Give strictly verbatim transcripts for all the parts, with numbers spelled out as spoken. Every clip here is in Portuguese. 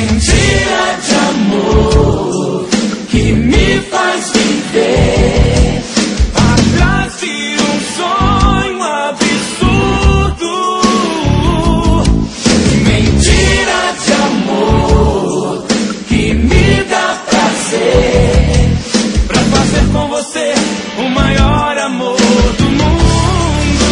Mentira de amor que me faz viver atrás de um sonho absurdo. Mentira de amor que me dá prazer pra fazer com você o maior amor do mundo.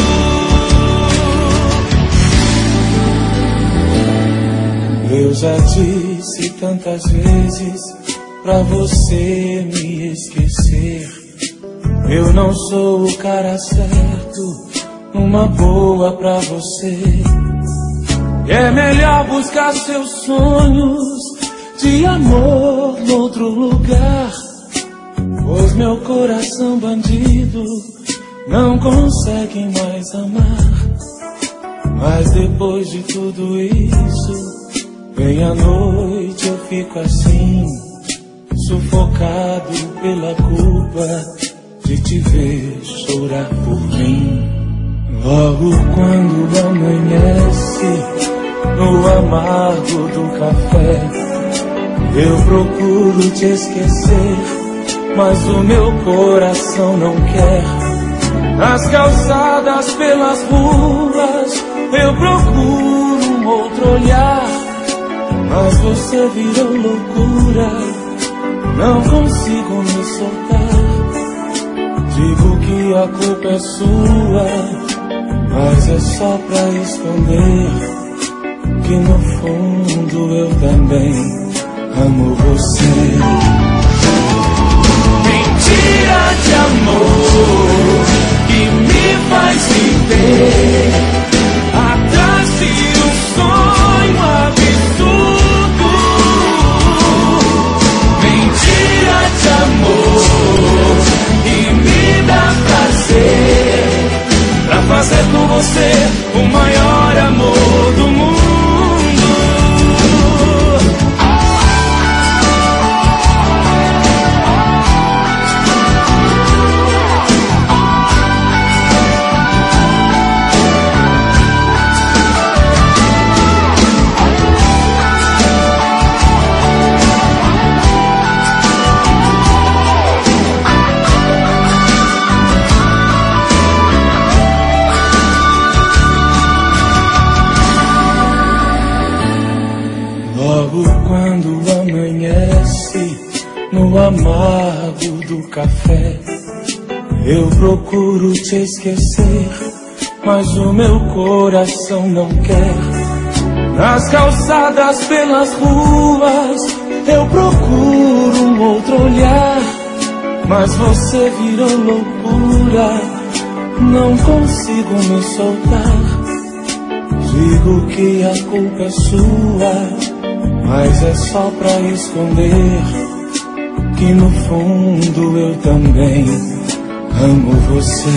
Eu já disse tantas vezes pra você me esquecer. Eu não sou o cara certo, uma boa pra você. É melhor buscar seus sonhos de amor noutro lugar, pois meu coração bandido não consegue mais amar. Mas depois de tudo isso, vem a noite, eu fico assim, sufocado pela culpa de te ver chorar por mim. Logo quando amanhece, no amargo do café, eu procuro te esquecer, mas o meu coração não quer. Nas calçadas, pelas ruas, eu procuro um outro olhar, mas você virou loucura, não consigo me soltar. Digo que a culpa é sua, mas é só pra esconder que no fundo eu também amo você. Mentira de amor que me faz viver atrás de um sonho absurdo. Mentira de amor que me dá prazer pra fazer com você o maior amor do mundo. Quando amanhece, no amargo do café, eu procuro te esquecer, mas o meu coração não quer. Nas calçadas, pelas ruas, eu procuro um outro olhar, mas você virou loucura, não consigo me soltar. Digo que a culpa é sua, mas é só pra esconder que no fundo eu também amo você.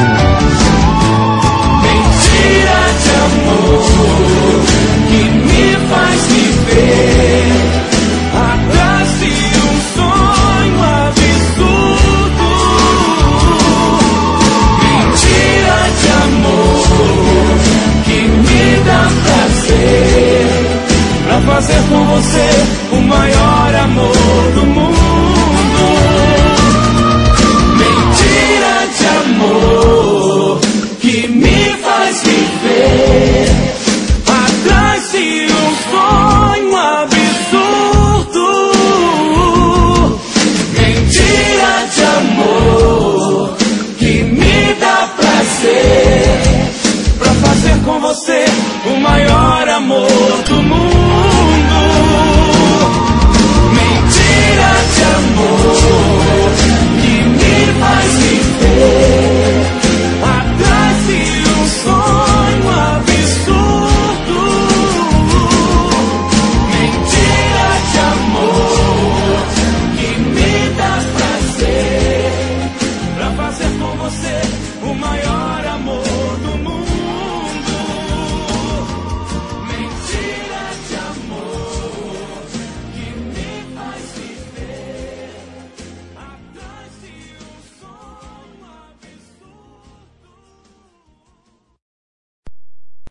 Mentira de amor que me faz viver atrás de um sonho absurdo. Mentira de amor que me dá prazer pra fazer com você o maior amor do mundo. Mentira de amor que me faz viver atrás de um sonho absurdo. Mentira de amor que me dá prazer pra fazer com você o maior amor do mundo.